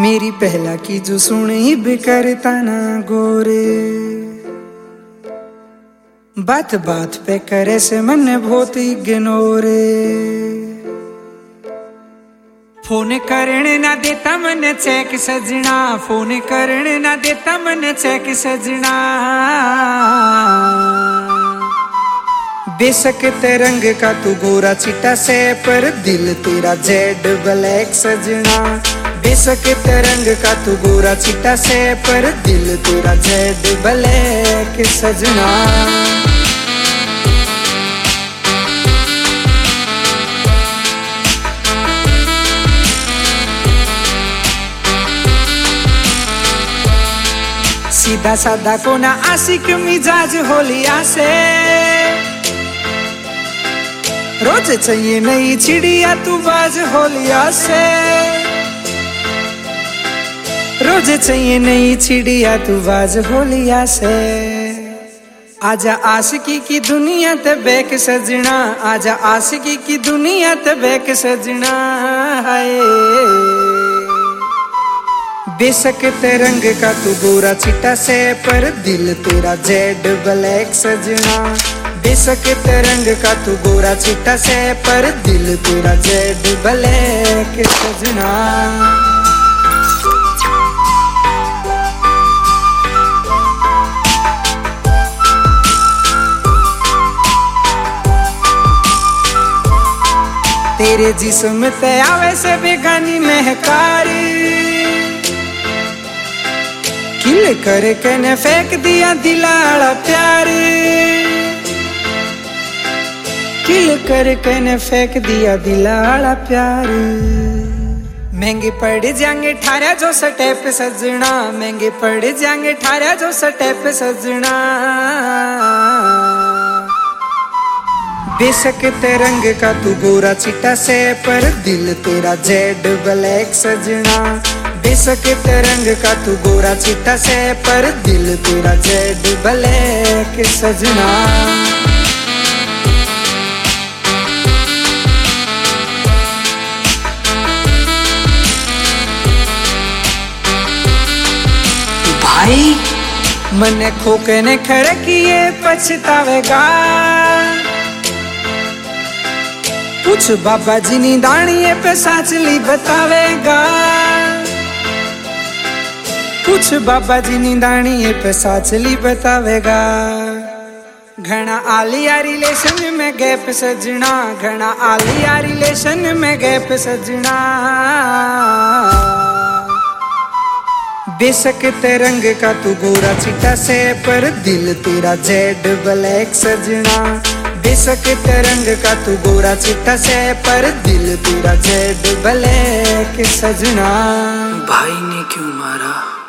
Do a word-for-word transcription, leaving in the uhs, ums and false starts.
मेरी पहला की जो सुनी बिकरता ना गोरे, बात बात पे करे से मन बहुत इग्नोरे। फोन करने ना देता मन चेक सजना, फोन करने ना देता मन चेक सजना। बेशक तरंग का तू गोरा चिट्टा से, पर दिल तेरा जेड ब्लैक सजना। बेशक तरंग का तू गोरा चिट्टा से, पर दिल तेरा जेड ब्लैक सजना। सीधा साधा को ना आशिक मिजाज होलिया से, रोज चाहिए नई चिड़िया तू बाज होलिया से। रोज चाहिए नई चिड़िया तू बाज होलिया से। आजा आशिकी की दुनिया ते बैक सजना, आजा आशिकी की दुनिया ते बैक सजना। हाय बेशक तरंग का तू गोरा चिट्टा से, पर दिल तेरा जेड ब्लैक सजना। बेशक तरंग का तू गोरा चिट्टा से, पर दिल तेरा जेड ब्लैक सजना। तेरे जिस्म ते आवे से बेगानी महकारी, किल करके ने फेंक दिया दिलाड़ा प्यारी। किल करके ने फेंक दिया दिलाड़ा प्यारी। महंगे पड़ जाएंगे ठारा जो स्टेप सजना, महंगे पड़ जाएंगे ठारा जो स्टेप सजना। बेशक तरंग का तू गोरा चिट्टा से, पर दिल तेरा जेड ब्लैक सजना। बेशक तरंग का तू गोरा चिट्टा से, पर दिल तेरा जेड ब्लैक सजना। भाई मने खोके ने खड़किए पछतावेगा, कुछ बाबा जी नी दानिये पे साचली बतावेगा। कुछ बाबा जी नी दानिये पे साचली बतावेगा। घना आलिया रिलेशन में गैप सजना, घना आलिया रिलेशन में गैप सजना। बेशक तरंग का तू गोरा चिट्टा से, पर दिल तेरा जेड ब्लैक सजना। बेशक तरंग का तू गोरा चिट्टा से, पर दिल तेरा जेड ब्लैक सजना। भाई ने क्यों मारा?